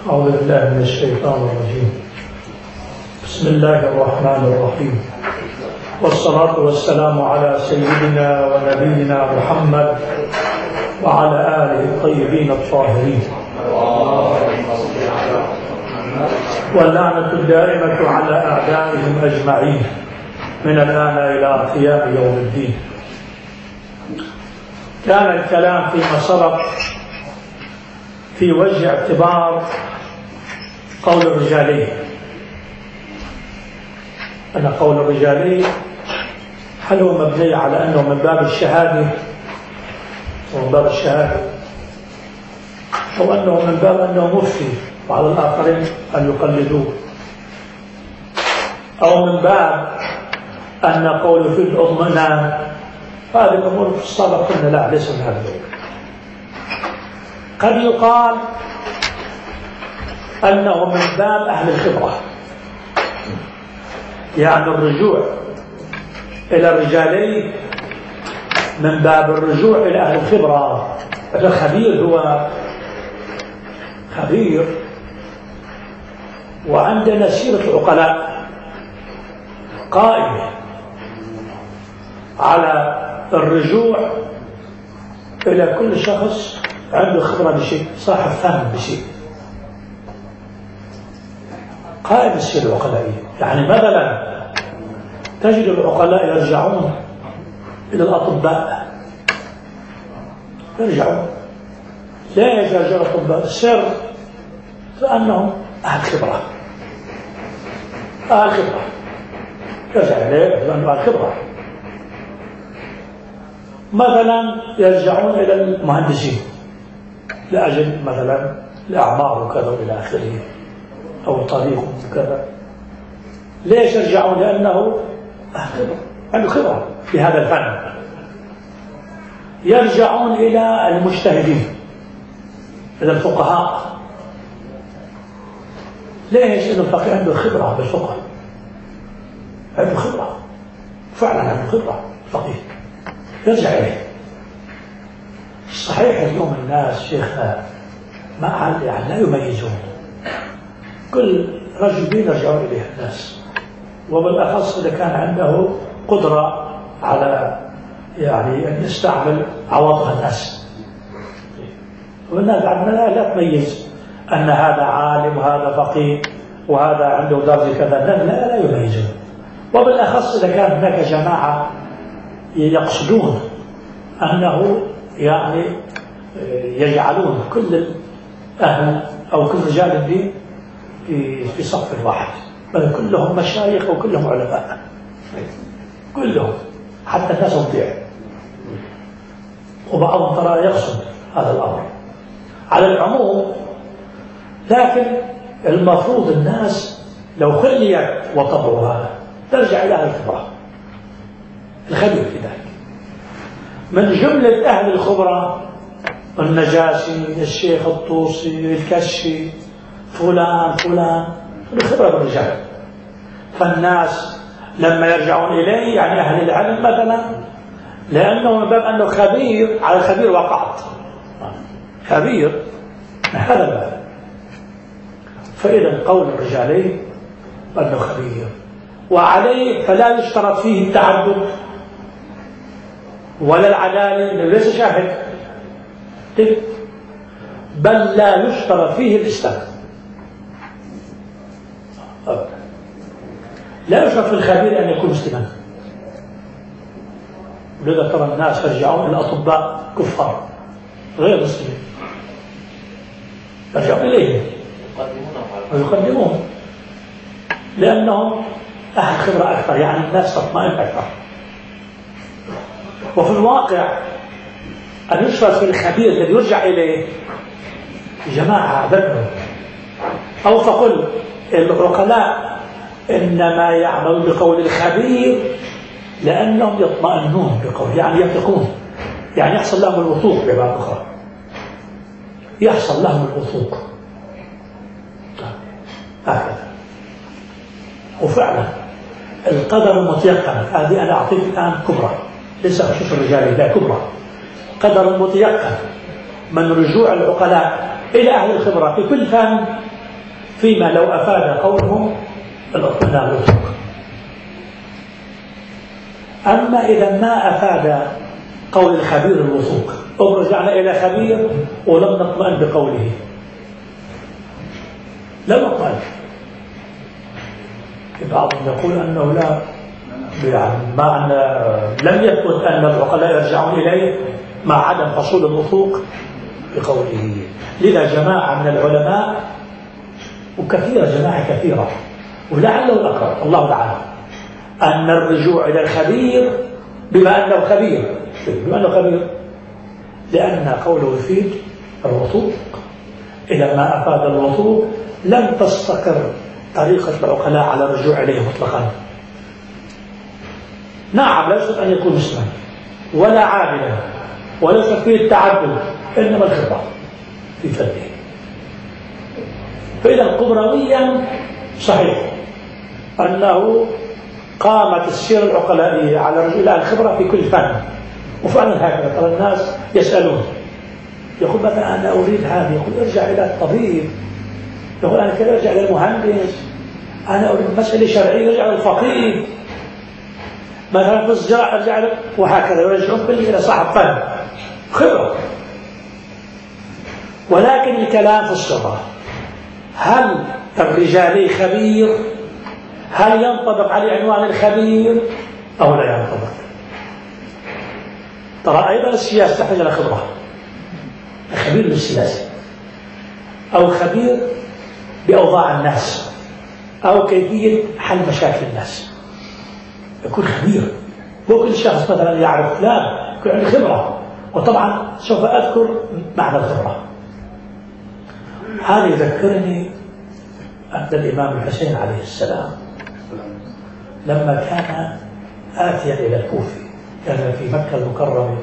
أعوذ بالله من الشيطان الرجيم. بسم الله الرحمن الرحيم، والصلاة والسلام على سيدنا ونبينا محمد وعلى آله الطيبين الطاهرين، واللعنة الدائمة على أعدائهم أجمعين من الآن إلى قيام يوم الدين. كان الكلام فيما سبق في وجه اعتبار قول الرجالي، أن قول الرجالي هل هو مبني على أنه من باب الشهادة ومن باب الشهادة، أو أنه من باب أنه مفتي وعلى الآخرين أن يقلدوه، أو من باب أن قوله في الأضمنان. هذه الأمور في السابق قلنا لا، ليس من هذا الوجه. قد يقال أنه من باب أهل الخبرة، يعني الرجوع إلى الرجالي من باب الرجوع إلى أهل الخبرة. الخبير هو خبير، وعندنا سيرة العقلاء قائمة على الرجوع إلى كل شخص عنده خبرة بشيء، صاحب فهم بشيء، قائم السيرة العقلائية. يعني مثلا تجد العقلاء يرجعون إلى الأطباء، يرجعون. لا يرجع الأطباء السر فأنهم أهل خبرة، أهل خبرة، يرجع إليه لأنه أهل خبرة. مثلا يرجعون إلى المهندسين لأجل مثلا الأعمار وكذا وإلى آخره، أو طريق وكذا. ليش يرجعون؟ لأنه أهل خبرة، عنده خبرة في هذا الفن. يرجعون إلى المجتهدين، إلى الفقهاء. ليش؟ لأن الفقيه عنده خبرة بالفقه، عنده خبرة فعلا، عنده خبرة فقيه، يرجع إليه. صحيح اليوم الناس شيخنا ما يعني لا يميزون، كل رجل دين يرجعون إليه الناس، وبالأخص إذا كان عنده قدرة على يعني أن يستعمل عواطف الناس. والناس عندنا لا تميز أن هذا عالم وهذا فقيه وهذا عنده درجة كذا، لا يميزون. وبالأخص إذا كان هناك جماعة يقصدون أنه يعني يجعلون كل أهل أو كل رجال الدين في صف واحد، بل كلهم مشايخ وكلهم علماء، كلهم، حتى الناس تضيع. وبعضهم ترى يقصد هذا الأمر على العموم، لكن المفروض الناس لو خليت وطبعها ترجع إلى أهل الخبرة، الخبير في ذلك. من جملة أهل الخبرة النجاشي، الشيخ الطوسي، الكشي، فلان الخبرة بالرجال. فالناس لما يرجعون إليه يعني أهل العلم مثلا، لأنه من باب أنه خبير، على الخبير وقعت، خبير هذا الباب. فإذا قول الرجالي أنه خبير، وعليه فلا يشترط فيه التعدد ولا العدالة، ليس شاهد، بل لا يشترط فيه الإسلام. لا يشرف في الخبير أن يكون مسلما. ولذا ترى الناس يرجعون إلى الأطباء كفار غير مسلمين، يرجعون إليهم ويقدمون لأنهم أهل خبرة أكثر، يعني الناس تطمئن أكثر. وفي الواقع أن يشرف في الخبير الذي يرجع إليه جماعة ذكروا، أو فقل العقلاء إنما يعملون بقول الخبير لأنهم يطمئنون بقول، يعني يثقون، يعني يحصل لهم الوثوق. بعبارة أخرى يحصل لهم الوثوق هكذا. وفعلا القدر متيقن، هذه أنا أعطيك الآن كبرى، ليس أشوف الرجال، لا كبرى، قدر متيقن من رجوع العقلاء إلى أهل الخبرة في كل فن فيما لو أفاد قولهم الأطلاق الوثوق. أما إذا ما أفاد قول الخبير الوثوق، رجعنا إلى خبير ولم نطمئن بقوله، لم نطمئن. بعضهم يقول أنه لا، يعني مع أن لم يثبت أن العقلاء يرجعون إليه مع عدم حصول الوثوق بقوله. لذا جماعة من العلماء، وكثيرة جماعة كثيرة، ولعله الأقرب الله تعالى، أن الرجوع إلى الخبير بما أنه خبير، لأن قوله يفيد الوثوق. إذا ما أفاد الوثوق لم تستقر طريقة العقلاء على الرجوع إليه مطلقا. نعم، لا يجب أن يكون مسلما ولا عادلا وليس فيه التعدد، إنما الخبرة في فنه. فإذا قبرويا صحيح أنه قامت السيرة العقلائية على الرجوع إلى الخبرة في كل فن، وفعلا هكذا ترى الناس يسألون، يقول مثلا أنا أريد هذا، يقول ارجع إلى الطبيب، يقول أنا كذا ارجع إلى المهندس، أنا أريد مسألة شرعية ارجع إلى الفقيه، مثلا في الزراعة ارجع إلى، وهكذا يرجعون كل إلى صاحب فن خبرة. ولكن الكلام في الصفة، هل الرجالي خبير؟ هل ينطبق عليه عنوان الخبير أو لا ينطبق؟ ترى أيضا السياسة تحتاج إلى خبرة، خبير بالسياسة أو خبير بأوضاع الناس أو كيفية حل مشاكل الناس، يكون خبير. مو كل شخص مثلا يعرف، لا، يكون عنده خبرة. وطبعا سوف أذكر معنى الخبرة. هذا يذكرني أن الإمام الحسين عليه السلام لما كان آتيا إلى الكوفة، كان في مكة المكرمة،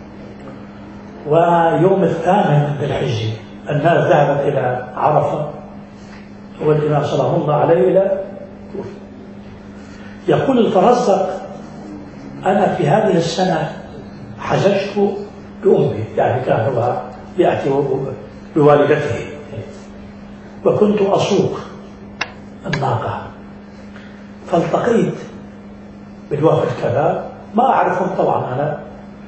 ويوم 8 من ذي الحجة الناس ذهبت إلى عرفة والإمام صلى الله عليه إلى الكوفة. يقول الفرزدق أنا في هذه السنة حججت بأمي، يعني كان هو يأتي بوالدته، وكنت أسوق الناقة، فالتقيت بالوفد كذا، ما أعرفهم طبعا أنا.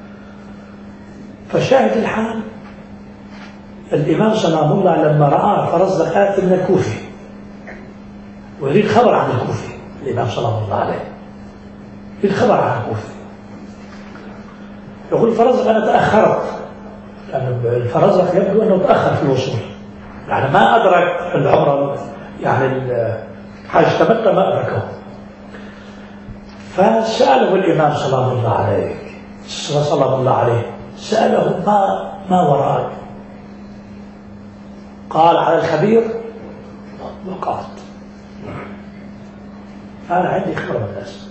فشاهد الحال الإمام سلام الله لما رأى فرزدق آتي من الكوفة ويريد خبر عن الكوفة، الإمام سلام الله عليه يريد خبر عن الكوفة، يقول فرزدق أنا تأخرت، لأن الفرزدق يبدو أنه تأخر في الوصول، يعني ما أدرك العمر، يعني الحاج تمتع ما أدركه. فسأله الإمام صلى الله عليه سأله ما وراءك؟ قال على الخبير وقعت، أنا عندي خبر من الناس،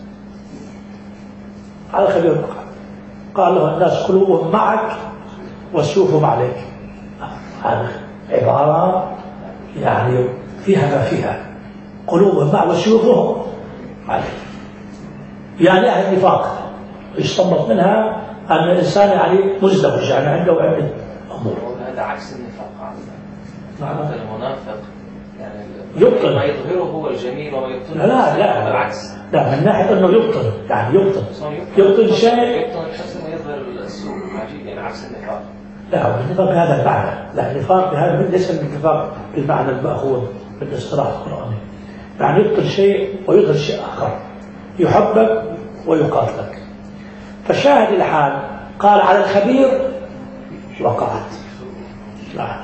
على الخبير وقعت. قال له الناس قلوبهم معك وسيوفهم عليك. هذه عبارة يعني فيها ما فيها، قلوبهم معك وسيوفهم عليك، يعني أهل النفاق يستنبط منها أن الإنسان يعني مزدوج، يعني عنده عدة أمور. هذا عكس النفاق عادة. المنافق يعني يبطل، ما يظهره هو الجميل وما يبطله لا بالعكس. لا، من ناحية أنه يبطل، يعني يبطل شيء، يبطل الشخص ما يظهر السوء عجيب، يعني عكس النفاق. لا، النفاق بهذا المعنى، لا، النفاق بهذا ليس النفاق بالمعنى المأخوذ بالاصطلاح القرآني، يعني يبطل شيء ويظهر شيء آخر، يحبك ويقاتلك. فشاهد الحال قال على الخبير وقعت. لا.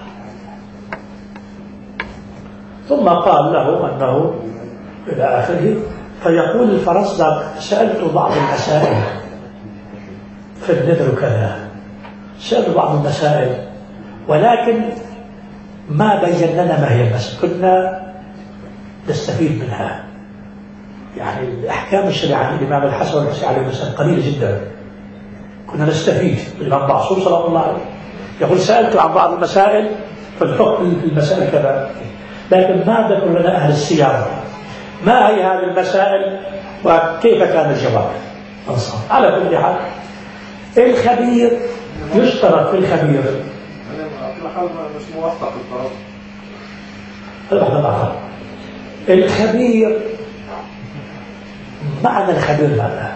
ثم قال له أنه إلى آخره. فيقول الفرزدق سألت بعض المسائل في النذر كذا، سألت بعض المسائل ولكن ما بين لنا ما هي المسائل، كنا نستفيد منها، يعني الأحكام الشريعة الإمام الحسن والحسين عليه السلام قليلة جدا، كنا نستفيد. الإمام معصوم صلى الله عليه يقول سألت عن بعض المسائل فالحكم في المسائل كذا، لكن ما ذكر لنا أهل السيارة ما هي هذه المسائل وكيف كان الجواب. على كل حال الخبير يشترط في الخبير مش موفق الفرق. هذا واحد آخر. الخبير، معنى الخبير ماذا؟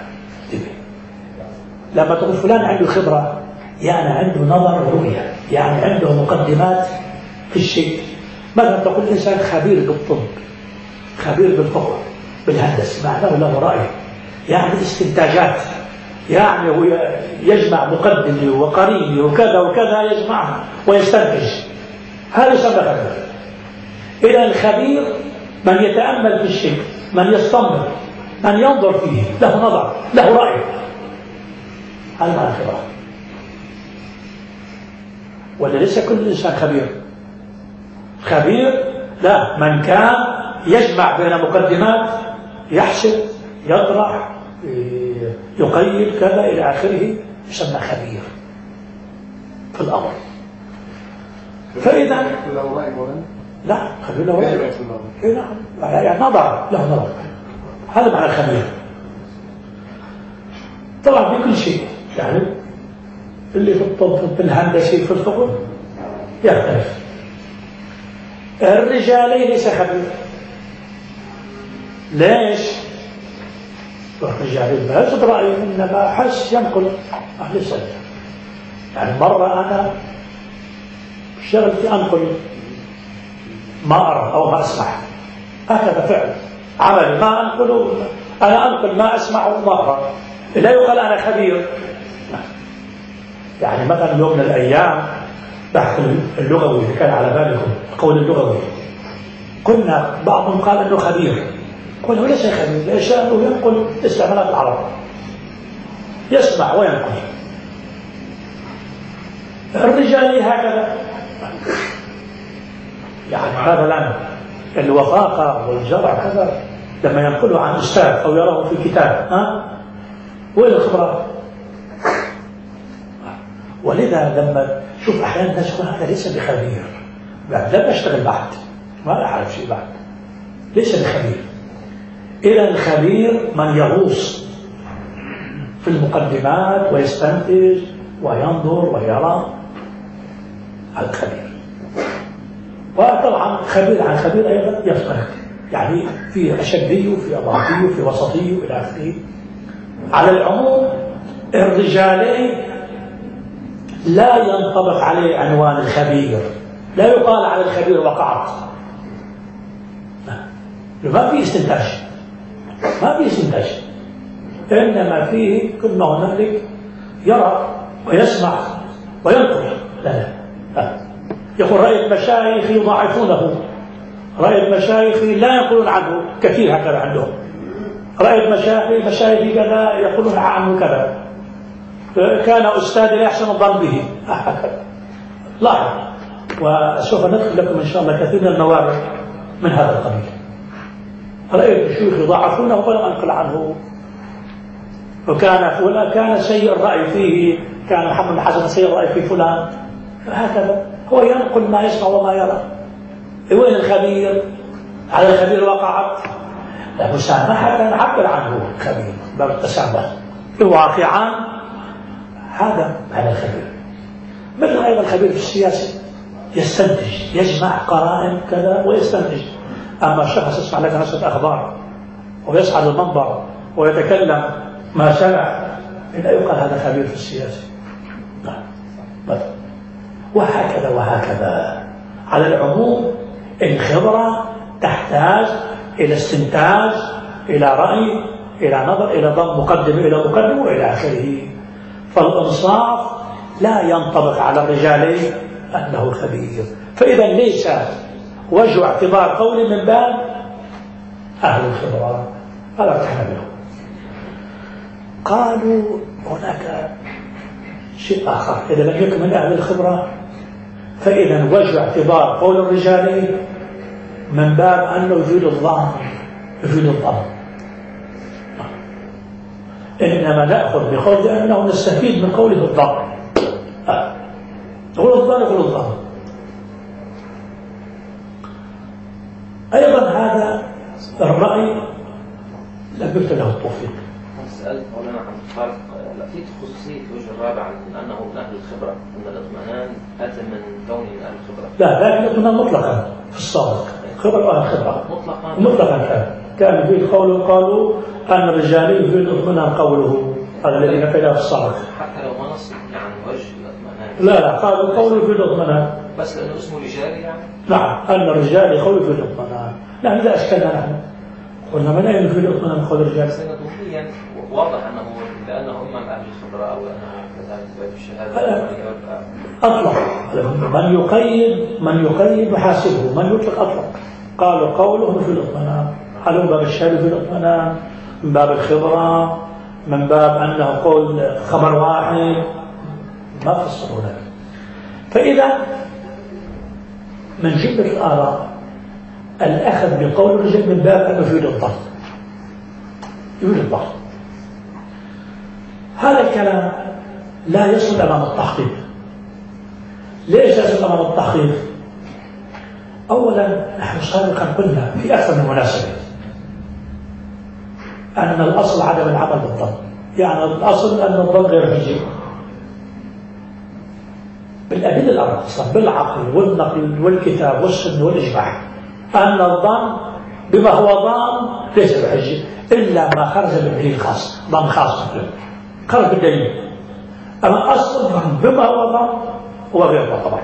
لما تقول فلان عنده خبرة يعني عنده نظر ورؤية، يعني عنده مقدمات في الشيء. مثلا تقول إنسان خبير بالطب، خبير بالفقه، بالهندسة، معناه له رأي، يعني استنتاجات، يعني هو يجمع مقدمي وقريني وكذا وكذا يجمعها ويستنتج، هذا يسمى خبير. إذا الخبير من يتأمل في الشيء، من يستنبط، من ينظر فيه، له نظر، له رأي، هذا معنى الخبرة. ولا ليس كل إنسان خبير. خبير لا، من كان يجمع بين مقدمات، يحسب، يطرح، يقيد كذا إلى آخره، يسمى خبير في الأمر. فإذا لا، خبير له رأي، يعني نظر، له نظر، هذا معنى الخبير. طبعا في كل شيء، يعني اللي في الطب، في الهندسة، في الفقه يختلف. الرجالي ليس خبير. ليش؟ الرجالي ما يجد رأيه، إنما حس ينقل أهل السنة. يعني مرة أنا اشتغلت أنقل ما أرى أو ما أسمع، هكذا فعل عملي، ما أنقل، أنا أنقل ما أسمع وما أرى، لا يقال أنا خبير. يعني مثلا يوم من الأيام بحث اللغوي اللي كان على بالكم، القول اللغوي، قلنا بعضهم قال أنه خبير، قلنا هو ليس خبير، ليش؟ أنه ينقل استعمالات العرب، يسمع وينقل. الرجال هكذا، يعني هذا الآن الوثاقة والجرع كذا لما ينقله عن أستاذ أو يراه في كتاب، وين الخبرة؟ ولذا لما شوف أحيانا الناس يقول هذا ليس بخبير، بعد لا بشتغل بعد، ما أعرف شيء بعد، ليس بخبير. إذا الخبير من يغوص في المقدمات ويستنتج وينظر ويرى، هذا الخبير. وطبعا خبير عن خبير أيضا يفترق، يعني في أشدي وفي أضعفي وفي وسطي وإلى آخره. على العموم الرجالي لا ينطبق عليه عنوان الخبير، لا يقال على الخبير وقعت، ما في استنتاج، ما في استنتاج، إنما فيه كل ما هنالك يرى ويسمع وينقل. لا يقول رأيت مشايخي يضاعفونه، رأيت مشايخي لا يقولون عنه كثير، هكذا عندهم، رأيت مشايخي كذا يقولون عنه كذا، كان أستاذي لا يحسن الظن به، هكذا. لاحظ، وسوف نذكر لكم إن شاء الله كثير من الموارد من هذا القبيل. رأيت شيوخ يضاعفونه ولم أنقل عنه، وكان سيء الرأي فيه، كان محمد بن حسن سيء الرأي في فلان، هكذا هو ينقل ما يسمع وما يرى. وين الخبير؟ على الخبير وقعت مسامحة نعبر عنه الخبير، باب التسامح واقعا، هذا على الخبير. مثل أيضا الخبير في السياسة يستنتج، يجمع قرائن كذا ويستنتج. أما الشخص يسمع لك نشرة أخبار ويصعد المنبر ويتكلم ما سمع، لا يقال هذا خبير في السياسة. وهكذا وهكذا. على العموم الخبرة تحتاج إلى استنتاج، إلى رأي، إلى نظر، إلى ضم مقدمة إلى مقدمة وإلى آخره. فالإنصاف لا ينطبق على الرجال أنه خبير. فإذا ليس وجه اعتبار قول من باب أهل الخبرة، هذا ارتحنا بهم. قالوا هناك شيء آخر، إذا لم يكن من أهل الخبرة فإذا وجه اعتبار قول الرجال من باب أنه يفيد الظن، يفيد الظن. إنما نأخذ بقول أنه نستفيد من قوله الظن. يقول الظن، يقول الظن. أيضا هذا الرأي لم يكن له التوفيق. سألت مولانا عن الفرق، في خصوصية في وجه الرابع عن أنه من أهل الخبرة، أن الاطمئنان أتى من كونه من أهل الخبرة. لا، لكن الاطمئنان مطلقا في الصادق خبرة مطلقا كان فيه قول قالوا أن الرجالي يفيد اطمئنان قوله هذا الذي نقله في الصالح حتى لو ما نص يعني وجه الاطمئنان لا قالوا قوله يفيد اطمئنان بس لأنه اسمه رجالي يعني نعم أن الرجال يقول يفيد اطمئنان نحن إذا أشكلنا نحن قلنا من أين يفيد اطمئنان قول الرجال يعني واضح أنه لأنه إمام أهل الخبرة أو أنه كذلك في الشهادة أطلق من يقيد وحاسبه من يطلق أطلق قالوا قوله في الاطمئنان قالوا من باب الشهادة في الاطمئنان من باب الخبرة من باب أنه قول خبر واحد ما فسروا ذلك. فإذا من جملة الآراء الأخذ بقول الرجل من باب أنه يفيد الظن يفيد الظن. هذا الكلام لا يصل أمام التحقيق. ليش لا يصل أمام التحقيق؟ أولا نحن سابقا قلنا في أكثر من مناسبة أن الأصل عدم العمل بالظن، يعني الأصل أن الظن غير حجي بالأدلة الأربعة بالعقل والنقل والكتاب والسنة والإجماع أن الظن بما هو ظن ليس بحجي إلا ما خرج بالدليل خاص ظن خاص خرج بالدليل. أما أصل الظن بما هو ظن هو غير معتبر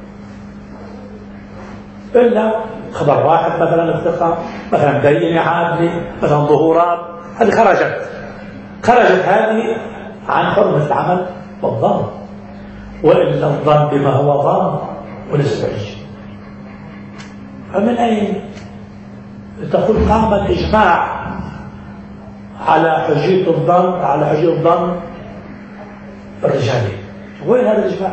إلا خبر واحد مثلا افتقى مثلا بين عادلي مثلا ظهورات هذه خرجت هذه عن حرمة العمل بالظن، وإلا الظن بما هو ظن وليس بعيش. فمن أين تقول قام الإجماع على حجية الظن الرجالي؟ وين هذا الإجماع؟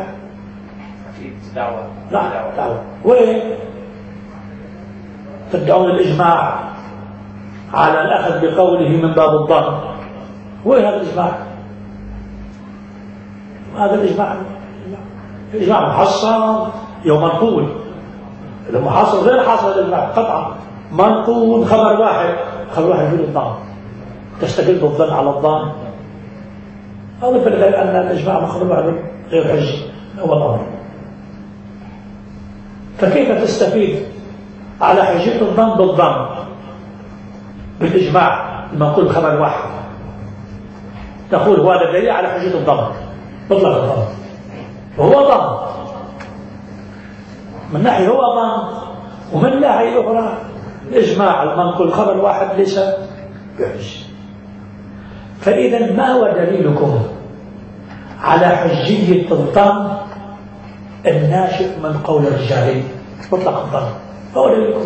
دعوة وين تدعون الإجماع على الأخذ بقوله من باب الظن؟ وين هذا الإجماع؟ هذا الإجماع محصل يوم منقول. المحصل غير حاصل الإجماع قطعا منقول خبر واحد يفيد الظن تستدل بالظن على الظن. هذا في الغير أن الإجماع مخبر واحد غير حجي هو الأمر. فكيف تستفيد على حجية الظن بالظن بالإجماع لما نقول خبر واحد تقول هو هذا دليل على حجية الظن مطلق الظن وهو ظن من ناحية هو ظن ومن ناحية أخرى الإجماع لما نقول خبر واحد ليس بحج. فإذا ما هو دليلكم على حجية الظن الناشئ من قول الرجال مطلق الظن؟ هو دليلكم.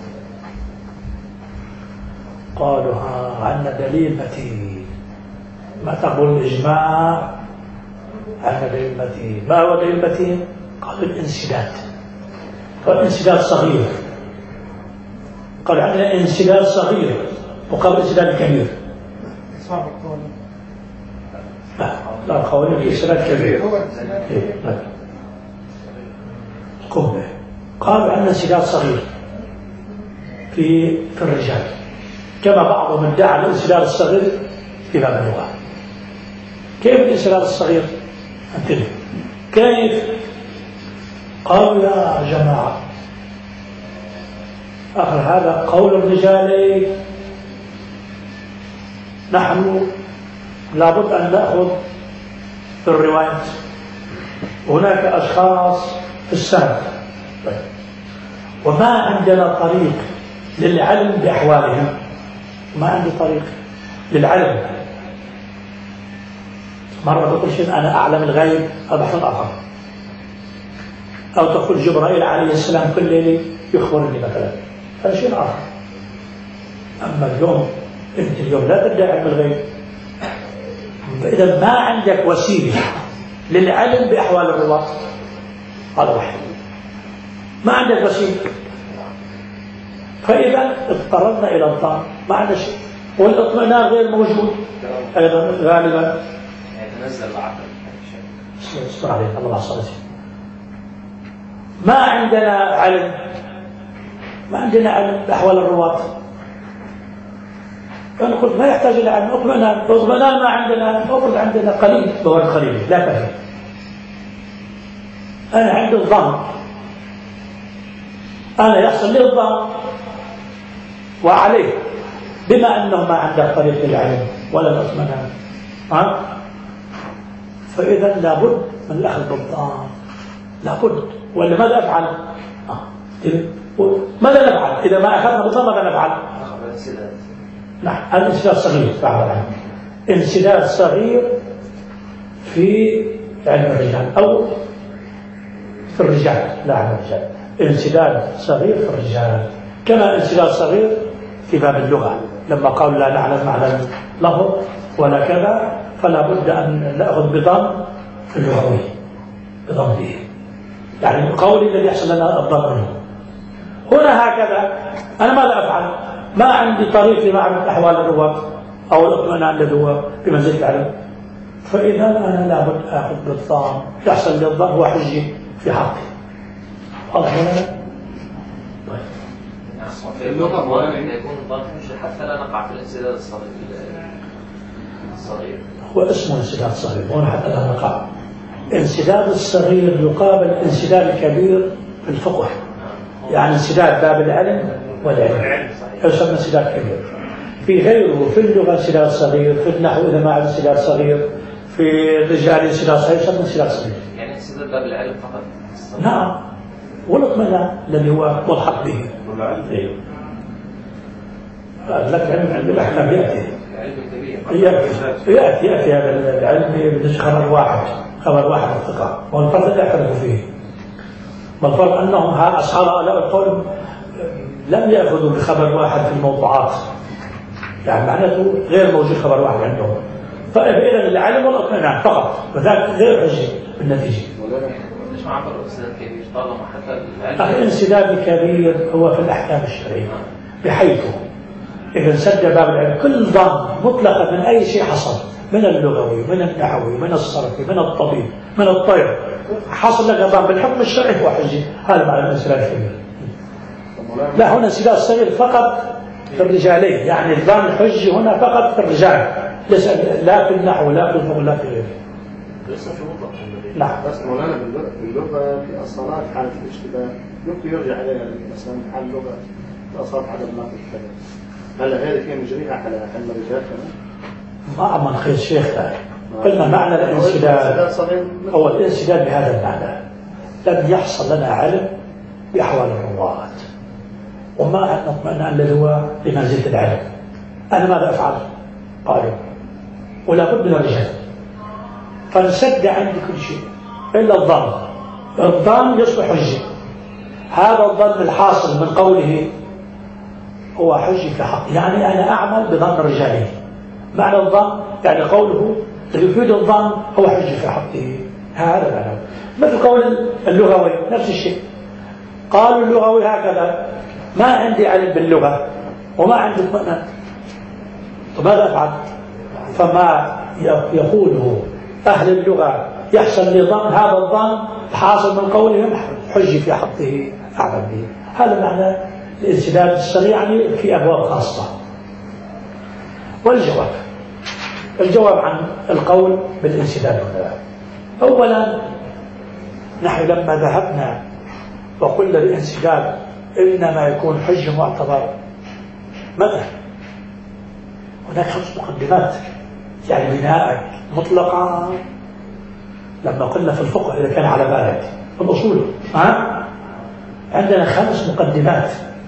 قالوا عندنا دليل متين. ما تقول الإجماع عندنا دليل متين. ما هو دليل متين؟ قالوا الانسداد. والانسداد صغير. قال عندنا انسداد صغير مقابل انسداد كبير. صعب القول. لا القول انسداد كبير. قوله قالوا عندنا انسداد صغير في الرجال كما بعضهم ادعى الانسداد الصغير في باب اللغة. كيف الانسداد الصغير؟ انتبه كيف؟ قالوا يا جماعة آخر هذا قول الرجال نحن لابد أن نأخذ في الروايات هناك أشخاص في السنة وما عندنا طريق للعلم بأحوالهم. ما عندي طريق للعلم. مرة تقول شيء أنا أعلم الغيب هذا بحث آخر، أو تقول جبرائيل عليه السلام كل ليلة يخبرني مثلا هذا شيء آخر. أما اليوم أنت اليوم لا تدعي علم الغيب، فإذا ما عندك وسيلة للعلم بأحوال الرواة هذا واحد ما عندك وسيلة. فإذا اضطررنا إلى الظن ما عندنا شيء والاطمئنان غير موجود أيضا غالبا يتنزل العقل. استر عليك الله عصرتي. ما عندنا علم بأحوال الرواة. فنقول ما يحتاج إلى علم اطمئنان ما عندنا المفروض عندنا قليل مواد قليل لا كثير. أنا عندي الظن أنا يحصل لي الظن وعليه، بما أنه ما عندك طريق العلم ولا الاطمئنان، فإذا لابد من الأخذ بالظن، لابد. ولا ماذا أفعل؟ ماذا نفعل إذا ما أخذنا بالظن؟ ماذا نفعل؟ نعم، الانسداد صغير فعلا، انسداد صغير في علم الرجال أو في الرجال، لا علم الرجال، انسداد صغير في الرجال، كما انسداد صغير في باب اللغة لما قالوا لا نعلم معنى اللفظ ولا كذا، فلا بد أن نأخذ بضم اللغوي، بضم فيه، يعني قولي الذي يحصل لنا الضم منه. هنا هكذا أنا ماذا أفعل؟ ما عندي طريق لمعرفة أحوال الرواة أو الاطمئنان الذي هو بمنزلة العلم، فإذا أنا لابد أخذ بالضم، يحصل لي الضم هو حجي في حقي. واضح ولا لا؟ طيب. في اللغة مهم يكون الضم حجي حتى لا نقع في الانسداد الصغير. هو اسمه انسداد صغير، هنا حتى لا نقع. انسداد الصغير يقابل انسداد الكبير في الفقه، يعني انسداد باب العلم والعلم يسمى انسداد كبير. في غيره في اللغة انسداد صغير، في النحو إذا ما عاد انسداد صغير، في الرجال انسداد صغير، يسمى انسداد صغير. يعني انسداد باب العلم فقط. نعم، والاطمئنان الذي هو ملحق به. لك علم الأحكام يأتي هذا العلم بدش خبر واحد الثقة، والفرق لا يختلف فيه. والفرق أنهم أصحاب القول لم يأخذوا بخبر واحد في الموضوعات، يعني معناته غير موجود خبر واحد عندهم، فإذا العلم والاطمئنان فقط، وذلك غير حجي بالنتيجة. ليش ما عبر الانسداد الكبير طالما حتى العلم؟ الانسداد الكبير هو في الأحكام الشرعية، بحيث إذا سد باب العلم كل ظن مطلقة من أي شيء حصل، من اللغوي، من النحوي، من الصرفي، من الطبيب، من الطير، حصل لك ظن بالحكم الشرعي وحجي، هذا معنى الانسداد الكبير. لا، هنا انسداد صغير فقط في الرجالين، يعني الظن الحجي هنا فقط في الرجال، لا في النحو لا في الفقه لا في غيره. ليس في مطلق. نعم. بس مولانا باللغة في الصلاة حالة الاشتباه يمكن يرجع عليها مثلا حال اللغة الأصابع عدم ناقض الكلام. هل هذه كان يجريها على علم الرجال كمان؟ ما أمن خير شيخ قلنا معنى الانسداد هو الانسداد بهذا المعنى، لم يحصل لنا علم بأحوال الرواة وما نطمئن الذي هو بمنزلة العلم. أنا ماذا أفعل؟ قالوا ولا بد من الرجال، فانسد عندي كل شيء إلا الظن. الظن يصبح حجي، هذا الظن الحاصل من قوله هو حجي في حق، يعني أنا أعمل بظن الرجالين. معنى الظن يعني قوله يفيد الظن هو حجي في حقه، هذا معنى. مثل قول اللغوي نفس الشيء، قالوا اللغوي هكذا، ما عندي علم باللغة وما عندي اطمئنان، فماذا أفعل؟ فما يقوله أهل اللغة يحصل لي ظن، هذا الظن الحاصل من قولهم حجي في حقه أعمل به. هذا معنى الانسداد السريع يعني في أبواب خاصة. الجواب عن القول بالانسداد هنا، أولا نحن لما ذهبنا وقلنا الانسداد إنما يكون حج معتبر، ماذا؟ هناك 5 مقدمات، يعني بناء مطلقا لما قلنا في الفقه إذا كان على بالك في الأصول عندنا 5 مقدمات،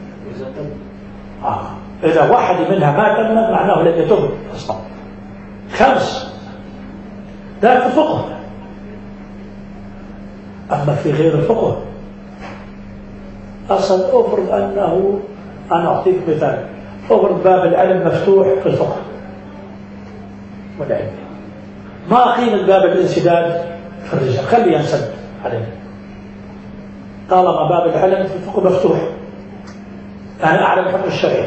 إذا واحد منها ما تم معناه لم يتم أصلا. 5 ده في الفقه. أما في غير الفقه أصلا أفرض أنه، أنا أعطيك مثال، أفرض باب العلم مفتوح في الفقه والعلم، ما قيل الباب الانسداد في الرجال، خلي ينسد عليه طالما باب العلم في الفقه مفتوح، أنا أعلم الحكم الشرعي.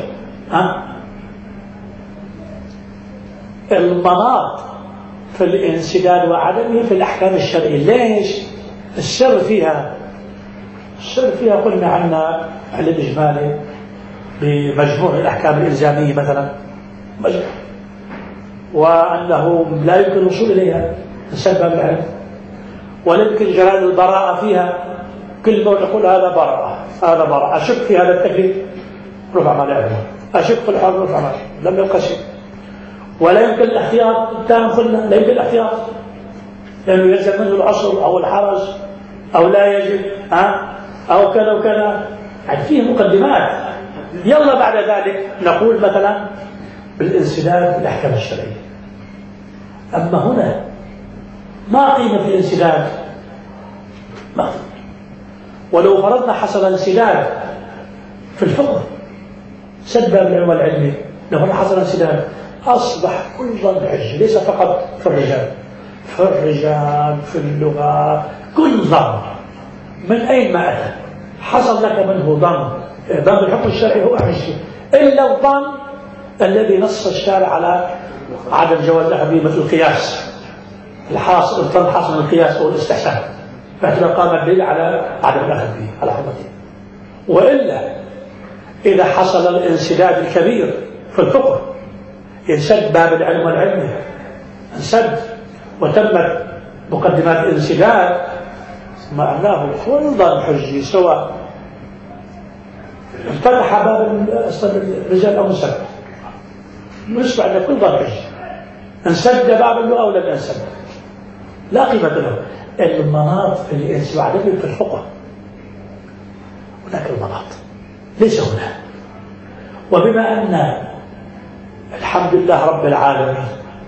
المناط في الانسداد وعدمه في الأحكام الشرعية. ليش؟ السر فيها قلنا عنا علم إجمالي بمجموع الأحكام الإلزامية مثلا، وأنه لا يمكن الوصول إليها بسبب العلم، ولا يمكن جرائم البراءة فيها، كل ما نقول هذا براءة هذا براء. أشك في هذا التكليف رفع ما لا يعلم، أشك في الحرب رفع ما لم يبقى شيء. ولا يمكن الاحتياط التام قلنا لا يمكن الاحتياط، لأنه يلزم منه العصر أو الحرج أو لا يجب أو كذا وكذا، يعني فيه مقدمات. يلا بعد ذلك نقول مثلا بالانسداد بالأحكام الشرعية. أما هنا ما قيمة الانسداد؟ ما قيمة. ولو فرضنا حصل انسداد في الفقه سد باب العلم والعلم، لو فرضنا حصل انسداد أصبح كل ظن حجة، ليس فقط في الرجال، في الرجال في اللغة كل ظن من أين ما أتى حصل لك منه ظن. باب الحكم الشرعي هو حجة إلا الظن الذي نص الشارع على عدم جواز الأخذ به، مثل القياس الحاصل، الظن حاصل من القياس أو الاستحسان، فاعتبر قام الدليل على عدم الأخذ به على حرمته. وإلا إذا حصل الانسداد الكبير في الفقه ينسد باب العلم والعلم، انسد وتمت مقدمات الانسداد، معناه كل ظن حجي سواء انفتح باب الرجال أو انسد، نسمع أن كل ظن حجي انسد باب اللغة أو لم ينسد لا قيمة له. المناط في الانسداد في الفقه هناك المناط ليس هنا. وبما أن الحمد لله رب العالمين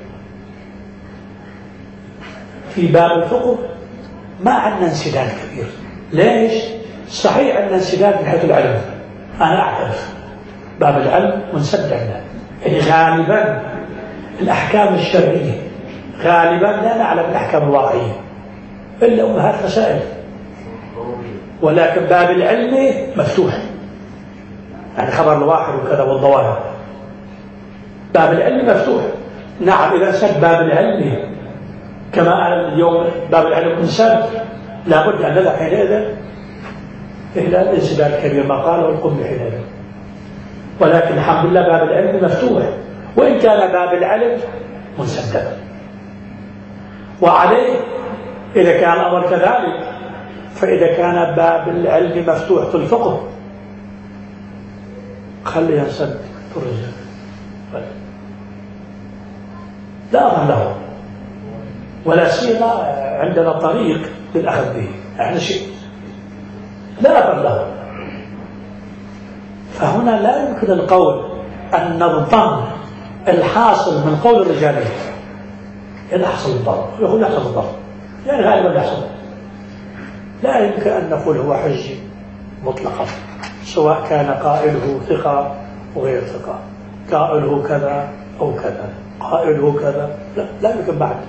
في باب الفقه ما عندنا انسداد كبير. ليش؟ صحيح عندنا انسداد من حيث العلم، أنا أعترف باب العلم منسد عندنا، يعني غالبا الأحكام الشرعية غالبا لا نعلم الأحكام الواقعية إلا أمهات مسائل، ولكن باب العلم مفتوح، يعني خبر الواحد وكذا والظواهر. باب العلم مفتوح. نعم إذا سد باب العلم كما اليوم باب العلم منسد لابد أن نذهب حينئذ إلى الانسداد الكبير ما قاله القم حينئذ. ولكن الحمد لله باب العلم مفتوح، وإن كان باب العلم منسدا. وعليه إذا كان الأمر كذلك، فإذا كان باب العلم مفتوح في الفقه خلي ينسد في الرجال لا أظن له، ولا سيما عندنا طريق للأخذ به، يعني شيء لا أظن له. فهنا لا يمكن القول أن الظن الحاصل من قول الرجالين إذا حصل الضرر، يقول يحصل الضرر، يعني غالبا يحصل. لا يمكن أن نقول هو حجي مطلقا، سواء كان قائله ثقة وغير ثقة، قائله كذا أو كذا، قائله كذا، لا يمكن بعد.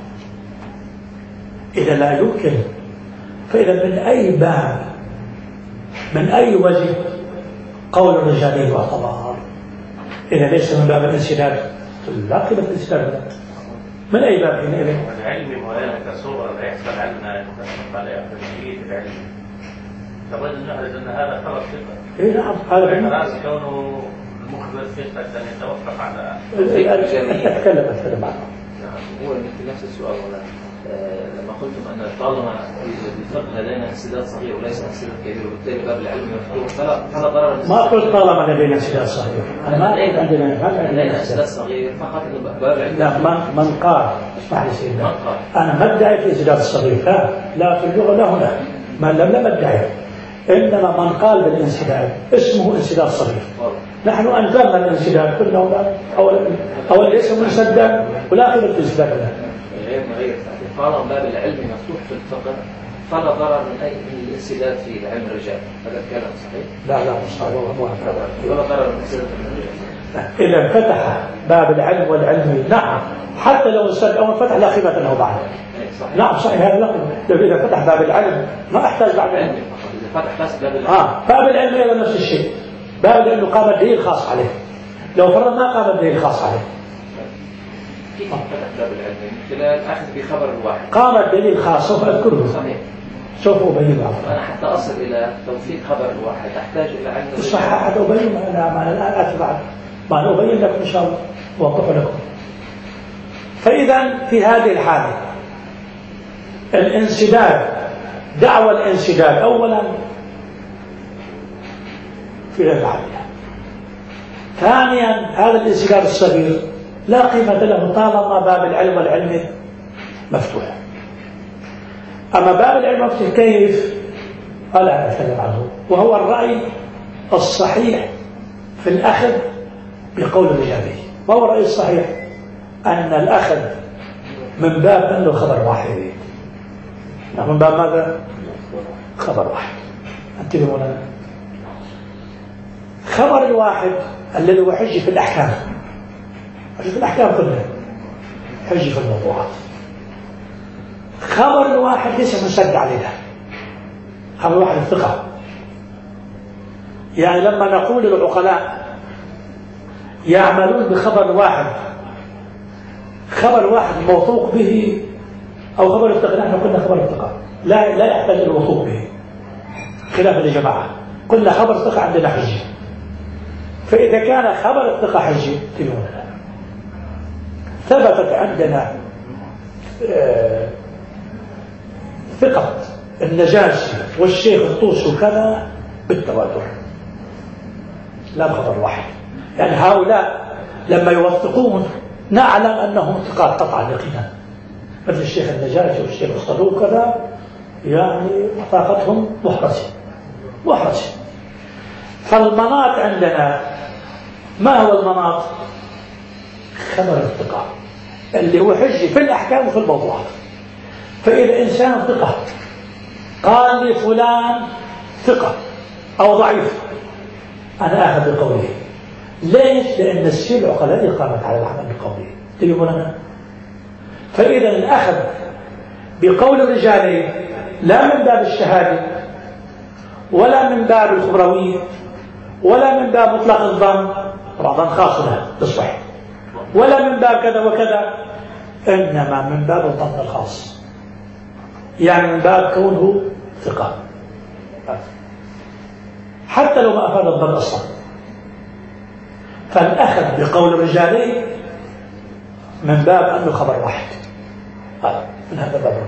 إذا لا يمكن، فإذا من أي باب من أي وجه قول الرجالين يعتبر؟ إذا ليس من باب الانسداد لا قيمة الانسداد من أي باب حينئذ؟ العلم مولانا كصورة لا يحصل عنا نتفق على أفضلية العلم. لابد أن نعرف أن هذا خبر ثقة. إيه نعم هذا خلاص كونه المخبر ثقة أن يتوقف على أتكلم عنه. نعم هو مثل نفس السؤال هنا لما قلتم أن طالما الفقه لدينا انسداد صغير وليس انسداد كبير وبالتالي باب العلم مفتوح فلا ضرر. ما قلت طالما لدينا انسداد صغير، أنا ما قلت عندنا انسداد صغير فقط باب العلم. لا من قال اسمح لي سيدنا أنا ما ادعيت الانسداد الصغير لا في اللغة لا هنا ما لم ادعي، إنما من قال بالانسداد اسمه انسداد صغير. نحن أنكرنا الانسداد قلنا أو ليس منسدا ولا قيمة الانسداد له. غير طالما باب العلم مفتوح في الفقه فلا ضرر من أي الانسداد في علم الرجال. هذا الكلام صحيح؟ لا مش صحيح. ولا ضرر من الانسداد في الرجال. إذا انفتح باب العلم والعلم نعم، حتى لو انسد أو انفتح لا قيمة له بعد. نعم صحيح هذا لا قيمة. إذا فتح باب العلم ما احتاج بعد العلم. إذا فتح بس باب العلم. باب العلم أيضا نفس الشيء. باب العلم قام الدليل الخاص عليه. لو فرض ما قام الدليل الخاص عليه. كيف فتح باب العلم؟ من خلال أخذ بخبر الواحد. قام الدليل الخاص سوف أذكره. صحيح. سوف أبينه. أنا حتى أصل إلى توثيق خبر الواحد أحتاج إلى علم. صح حتى أبين أنا الآن أتبع ما أبين لكم إن شاء الله أوضح لكم. فإذا في هذه الحالة الانسداد دعوى الانسداد أولا في غير محلها. ثانيا هذا الانسجام الصغير لا قيمة له طالما باب العلم والعلم مفتوح. أما باب العلم مفتوح كيف؟ فلا نتكلم عنه، وهو الرأي الصحيح في الأخذ بقول الرجالي. وهو الرأي الصحيح أن الأخذ من باب أنه خبر واحد. من باب ماذا؟ خبر واحد. انتبهوا لنا. خبر الواحد الذي هو حجي في الأحكام، حجي في الأحكام كلها، حجي في الموضوعات. خبر الواحد ليس مسد علينا. خبر الواحد الثقة. يعني لما نقول للعقلاء يعملون بخبر واحد، خبر واحد موثوق به أو خبر الثقة، نحن قلنا خبر الثقة لا يحتاج الوثوق به، خلاف الجماعة قلنا خبر الثقة عندنا حجي. فإذا كان خبر الثقة حجي ثبتت عندنا ثقة النجاشي والشيخ الطوسي وكذا بالتواتر لا بخبر واحد. يعني هؤلاء لما يوثقون نعلم أنهم ثقات قطعا يقينا، مثل الشيخ النجاشي والشيخ الصدوق كذا، يعني وثاقتهم محرزة. فالمناط عندنا ما هو المناط؟ خبر الثقة اللي هو حجي في الأحكام وفي الموضوعات. فإذا إنسان ثقة قال لي فلان ثقة أو ضعيف، أنا آخذ بقوله. ليش؟ لأن السير العقلاء قامت على العمل بقوله. تجيبوننا. فإذا الأخذ بقول الرجال لا من باب الشهادة ولا من باب الخبروية ولا من باب مطلق الظن، طبعا خاص له بالصحيح، ولا من باب كذا وكذا، إنما من باب الظن الخاص، يعني من باب كونه ثقة، حتى لو ما أفاد الظن أصلا. فالأخذ بقول الرجال من باب أنه خبر واحد، من هذا الباب.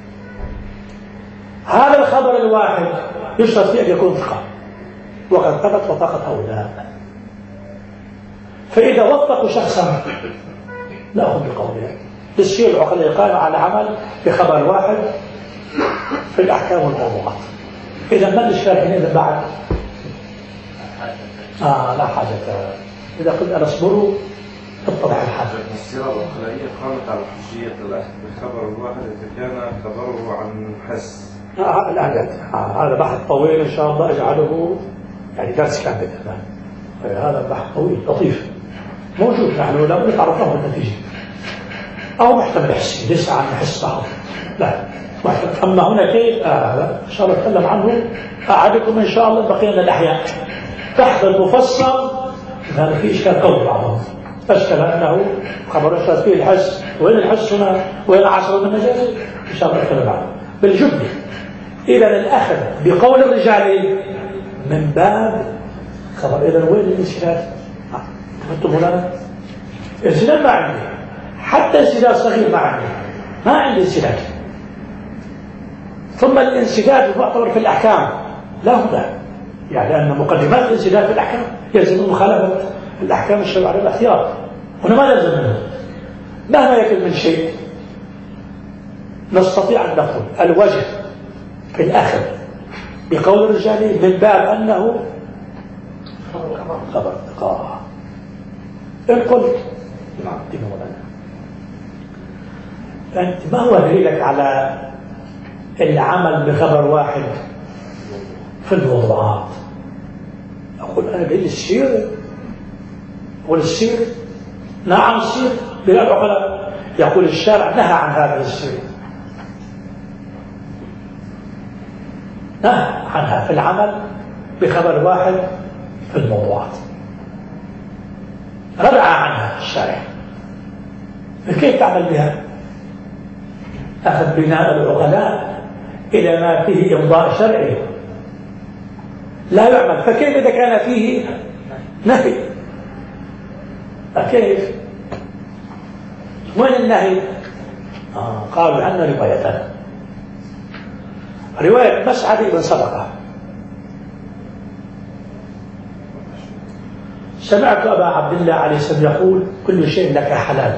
هذا الخبر الواحد يشترط فيه أن يكون ثقة، وقد ثبت وثقت هؤلاء. فإذا وثقوا شخصا نأخذ بقوله. الشيء العقلاء قائم على عمل بخبر واحد في الأحكام والموضوعات. إذا ما الإشكال هنا بعد؟ لا حاجة. إذا قلت أنا اصبروا تتضح الحاجة. السيرة العقلائية قامت على حجية الأخذ بخبر الواحد إذا كان خبره عن حس. هذا بحث طويل إن شاء الله أجعله يعني درس كامل. هذا بحث طويل لطيف موجود، نحن لو نتعرفه النتيجة أو محتمل حسي ليس عن حس بعض، لا محتمل. أما هنا كيف إن شاء الله أتكلم عنه أعدكم إن شاء الله بقينا الأحياء بحث المفصل. هذا فيه إشكال قوي بعضهم، أشكال أنه خبر أشكال فيه الحس، وين الحس هنا وين عصر من النجاة، إن شاء الله أتكلم عنه بالجملة. إذا الأخذ بقول الرجال من باب خبر. إذا وين الانسداد؟ أنتم هنا انسداد ما عندي، حتى انسداد صغير ما عندي انسداد. ثم الانسداد يعتبر في الأحكام لا هنا، يعني أن مقدمات الانسداد في الأحكام يلزم مخالفة الأحكام الشرعية بالاحتياط. هنا ما يلزم منه مهما يكن من شيء. نستطيع أن نقول الوجه في الأخذ بقول الرجال من باب أنه خبر ثقة. إن قلت نعم أنت ما هو دليلك على العمل بخبر واحد في الموضوعات؟ أقول أنا دليل السير والسير نعم السير بلا العقلاء. يقول الشارع نهى عن هذا السير، نهى عنها في العمل بخبر واحد في الموضوعات، ردع عنها الشارع. كيف تعمل بها؟ أخذ بناء العقلاء إلى ما فيه إمضاء شرعي لا يعمل. فكيف إذا كان فيه نهي؟ فكيف؟ وين النهي؟ قالوا عنا روايتان. رواية مسعد بن صدقة سمعت أبا عبد الله عليه السلام يقول كل شيء لك حلال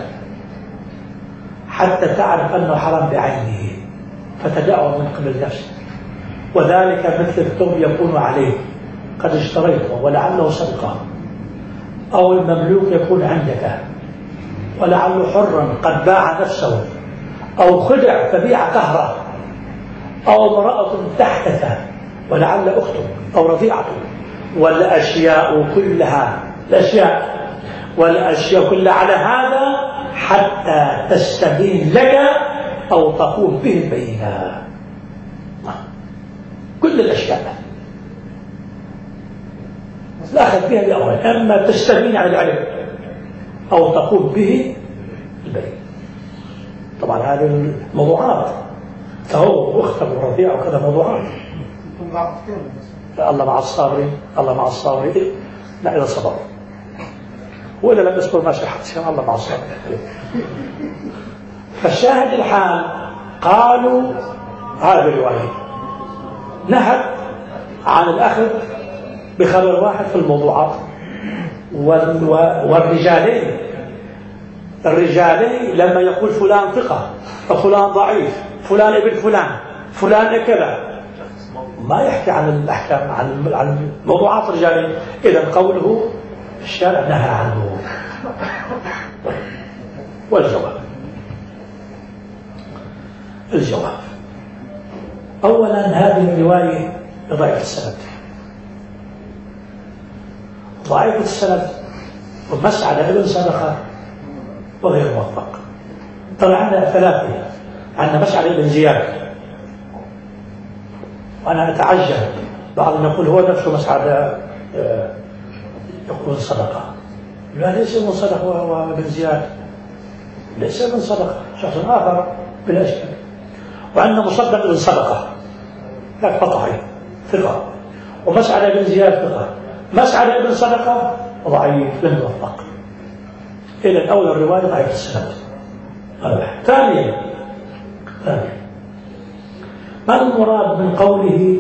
حتى تعرف أنه حرام بعينه فتدعه من قبل نفسك، وذلك مثل الثوب يكون عليه قد اشتريته ولعله صدقة، أو المملوك يكون عندك ولعله حرا قد باع نفسه، أو خدع فبيع قهره، أو امرأة تحتك ولعل أختك أو رضيعتك، والأشياء كلها كلها على هذا حتى تستبين لك أو تقوم به البينة. كل الأشياء لا أخذ بها بأمرين، أما تستبين على العلم أو تقوم به البينة. طبعا هذه الموضوعات فهو واختم ورضيع وكذا موضوعات. الله مع الصابرين، الله مع الصابرين لا إذا صبر، وإذا لم يصبر ما شاء حتى الله مع الصابرين. فالشاهد الحال قالوا هذه الرواية نهت عن الأخذ بخبر واحد في الموضوعات، الرجالين لما يقول فلان ثقة وفلان ضعيف، فلان ابن فلان كذا، ما يحكي عن الأحكام عن موضوعات الرجالين. إذا قوله الشارع نهى عنه. الجواب أولا هذه الرواية ضعيفة السند، ضعيفة السند ومسعد ابن صدقة وغير موفق. ترى عندنا ثلاثة، عندنا مسعد ابن زياد، وأنا أتعجب بعضهم يقول هو نفسه مسعد يقول صدقة، لا ليس من صدقة وابن زياد ليس من صدقة، شخص آخر بلا إشكال. وعندنا مصدق بن صدقة لك قطعي ثقة، ومسعد بن زياد ثقة، مسعد بن صدقة ضعيف لم يوفق. إلى الأول الرواية ضعيف السند. ثانيا ما المراد من قوله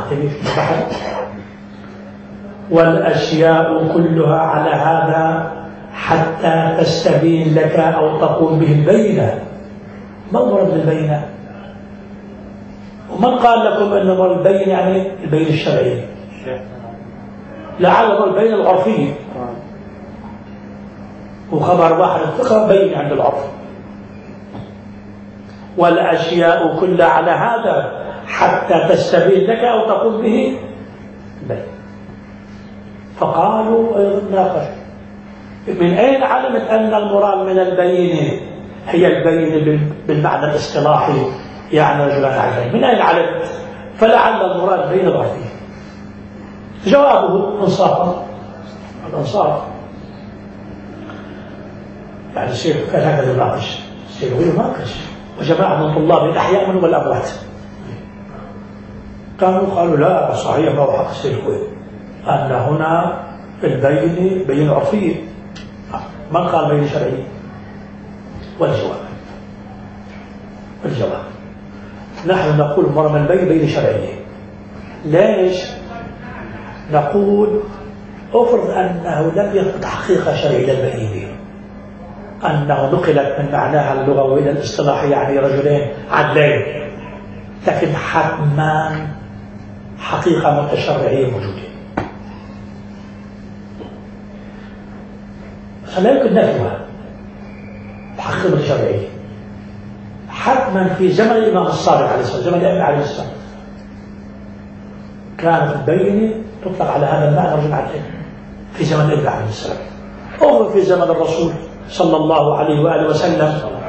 والأشياء كلها على هذا حتى تستبين لك أو تقوم به البينة؟ ما المراد بالبينة؟ ومن قال لكم أن مراد البينة يعني البينة الشرعية؟ لعل البينة العرفية، وخبر واحد الثقة بين عند العرف. والأشياء كلها على هذا حتى تستبين لك أو تقوم به البينة. فقالوا ناقش من أين علمت أن المراد من البينة هي البينة بالمعنى الاصطلاحي يعني رجلان عينين؟ من أين علمت؟ فلعل المراد بين العرفية. جوابه الأنصاف يعني الشيخ كان هكذا يناقش، الشيخ يناقش وجماعة من طلاب الأحياء منهم الأموات قالوا لا صحيح ما هو حق الشيخ أن هنا البين بين عرفية، من قال بين شرعي؟ والجواب نحن نقول مرة البين بين شرعي. ليش؟ نقول أفرض أنه لم يفقد حقيقة شرعية للبين، أنه نقلت من معناها اللغوي إلى الاصطلاحي يعني رجلين عدلين، لكن حتما حقيقة متشرعية موجودة فلا يمكن نفيها. الحقيقة الشرعية حتما في زمن الإمام الصادق عليه السلام، زمن الأئمة عليه السلام، كانت البينة تطلق على هذا المعنى رجعتين في زمن الأئمة عليه السلام، أو في زمن الرسول صلى الله عليه وآله وسلم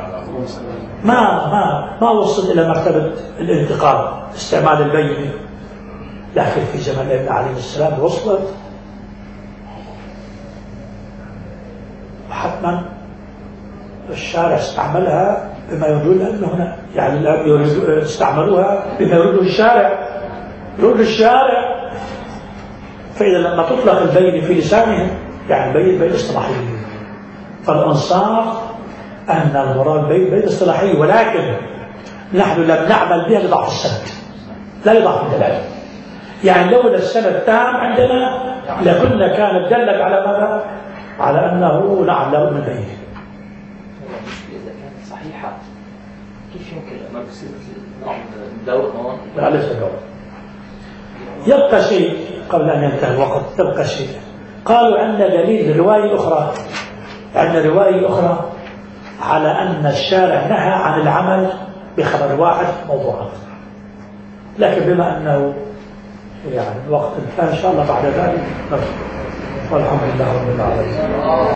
ما وصل إلى مرتبة الانتقال استعمال البينة، لكن في زمن الأئمة عليه السلام وصلت وحتما الشارع استعملها بما يدل أنه هنا يعني الآن استعملوها بما يريده الشارع. فإذا لما تطلق البين في لسانهم يعني بين اصطلاحي، فالأنصاف أن المراد بين اصطلاحي، ولكن نحن لم نعمل بها لضعف السند لا لضعف الدلالة. يعني لولا السند تام عندنا لكن كانت دلت على ماذا؟ على أنه نعم لا من بينه. إذا كانت صحيحة كيف يمكن ما بصير ندور هون؟ لا ليس دور. يبقى شيء قبل أن ينتهي الوقت، يبقى شيء. قالوا عندنا دليل الرواية أخرى، عندنا رواية أخرى على أن الشارع نهى عن العمل بخبر واحد موضوعات، لكن بما أنه يعني الوقت انتهى إن شاء الله بعد ذلك والحمد لله رب العالمين.